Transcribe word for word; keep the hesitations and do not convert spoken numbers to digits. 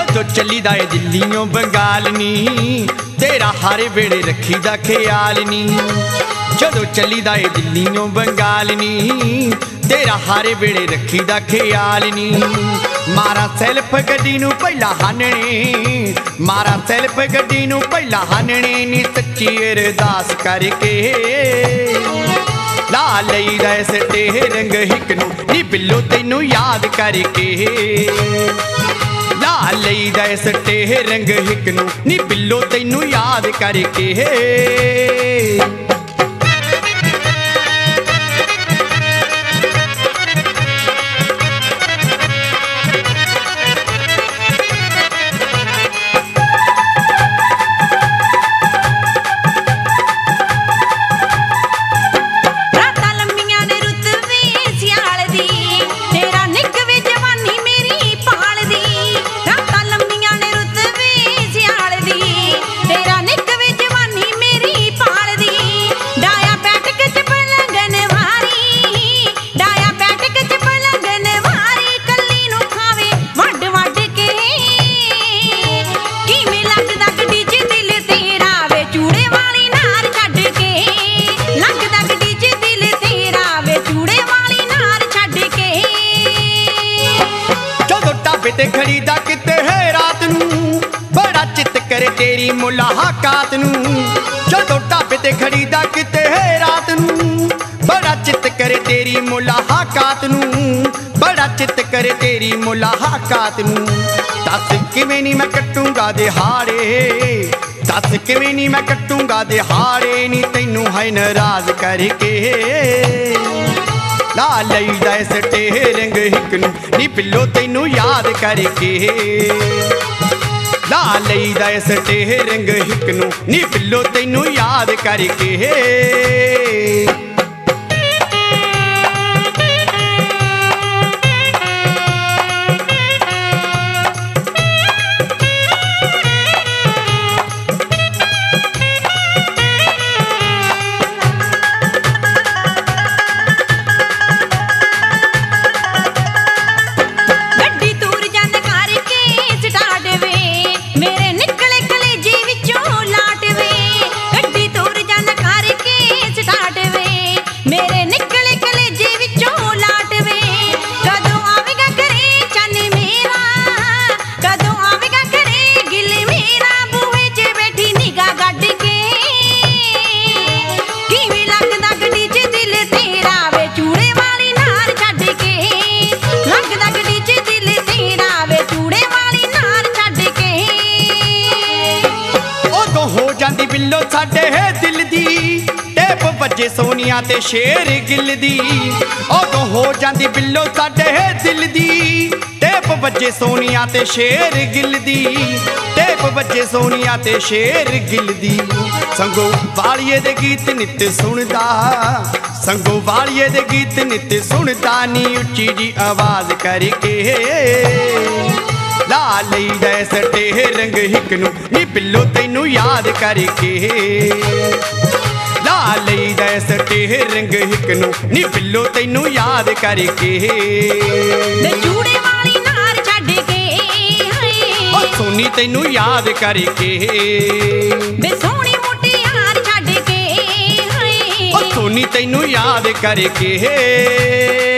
जदों चलीदा ए दिल्लियों बंगाल नी तेरा हर वेले रखी दा ख्याल नी। जदों चलीदा ए दिल्लियों बंगाल नी तेरा हर वेले रखी दा ख्याल नी। मारा सैल्फ गड्डी नूं पहला हानणे मारा सैल्फ गड्डी नूं पहला हानणे नी सच्ची अरदास करके ला लईदा इस टेह रंग हिक नूं नी बिल्लो तैनूं याद करके ला लईदा इस टेह रंग हिक नूं नी बिल्लो तैनूं याद करके। खड़ीदा किते है रात नूं बड़ा चित करे तेरी मुलाकात नूं। जदों ढाबे ते खड़ीदा किते है रात नूं बड़ा चित करे तेरी मुलाकात नूं बड़ा चित करे तेरी मुलाकात नूं। दस किवें नी मैं कट्टूंगा दिहाड़े दस किवें नी मैं कट्टूंगा दिहाड़े नी तैनूं है नाराज करके ला लईदा इस टेह रंग हिक नूं नी बिल्लो तैनूं याद करके ला लईदा इस टेह रंग हिक नूं नी बिल्लो तैनूं याद करके। बिल्लो साडे है दिल दी टेप बजे सोनिया ते शेर गिल दी। उदों हो जांदी बिल्लो साडे है दिल दी टेप बजे सोनिया ते शेर गिल दी टेप बजे सोनिया ते शेर गिल दी। संगो वालिए दे गीत नित सुनदा संगो वालिए दे गीत नित सुनदा नी उच्ची जी आवाज करके ला लईदा इस टेह रंग हिक नूं नी बिल्लो तैनूं याद करके ला लईदा इस टेह रंग हिक नूं नी बिल्लो तैनूं याद करके। मैं चूड़े वाली नार छड्ड के ओ सोनी तैनूं याद करके मैं सोहणी मोटी यार छड्ड के ओ सोनी तैनूं याद करके।